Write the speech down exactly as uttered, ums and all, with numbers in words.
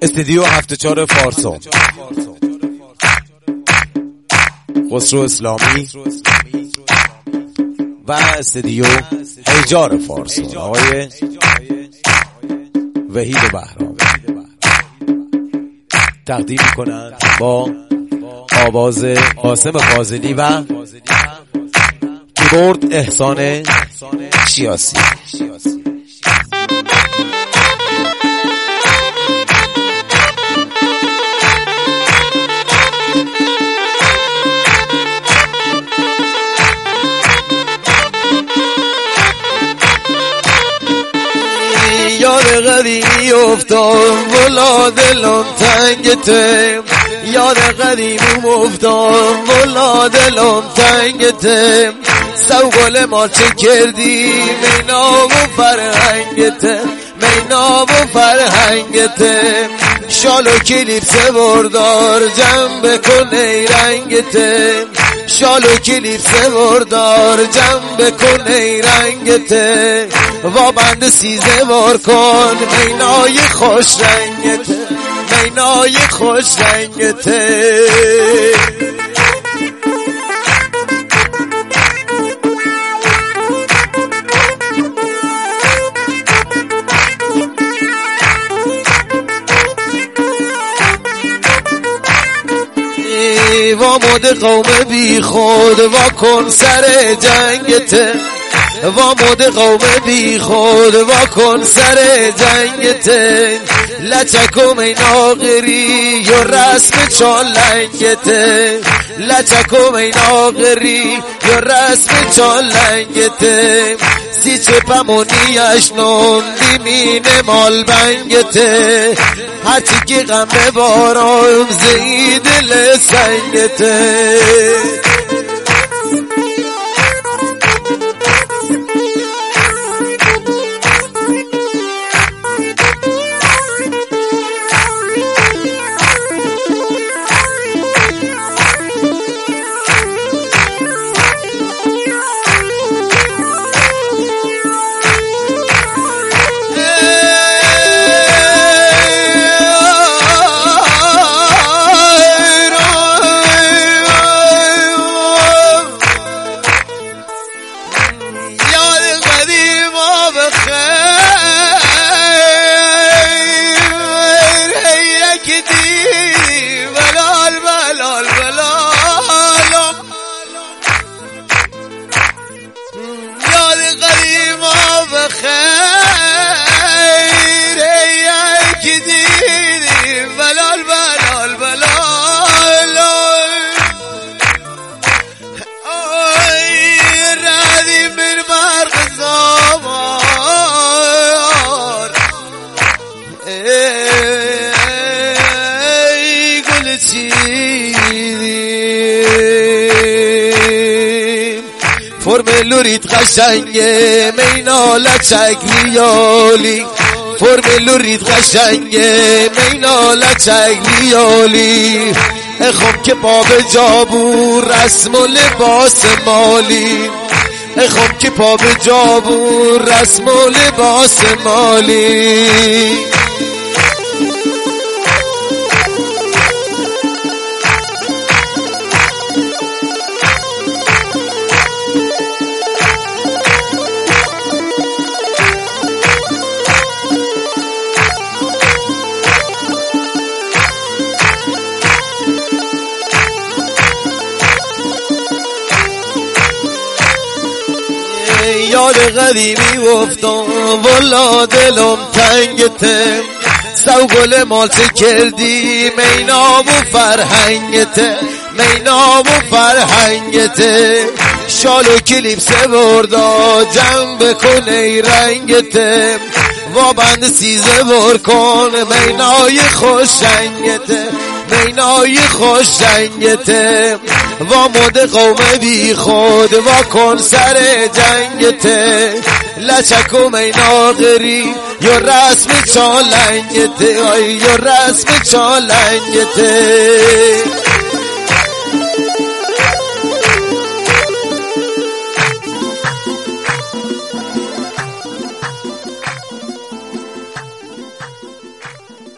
استدیو هفت چهار فارسو، خسرو اسلامی و استدیو هیجار فارسو آقای وحید بهرامی تقدیم میکنند با آواز قاسم فاضلی و کیبورد احسان شیاسی. یاد قدیمی افتاد ولا دلم تنگته، یاد قدیمی افتاد ولا دلم تنگته، سوگل ما چه کردی مینا و فرهنگته، مینا و فرهنگته، شال و کلیپس بردار جنب کن ای رنگته، شال و کلیپس بردار جنب کن ای رنگته، و بند سیزه بار کن مینای خوش رنگته، مینای خوش رنگته. و مد قوم بی خود و کن سر جنگته، و مد قوم بی خود و کن سر جنگته، لچکم این آغری و رسم چالنگته، لچکم این آغری و رسم چالنگته، سی چپمونیش نوندی مینه مال بنگته، هرچی که غم ببارم زید دل سنگته. فرم لورید قشنگه مینا لچک ریالی، فرم لورید قشنگه مینا لچک ریالی، اخم که پا به جابو رسم و لباس مالی، اخم که پا به جابو رسم و لباس مالی. یاد قدیمی افتاد والا دلم تنگته، سوگل مال چه کردی مینا و فرهنگته، مینا و فرهنگته، شال و کلیپس بردا جنب کن ای رنگته، و بند سیزه بر کن مینای خوش رنگته، مینای خوش رنگته، و مد قوم بی خود و کن سر جنگته، لچکم این آغری یا رسم چالنگته، یا رسم چالنگته.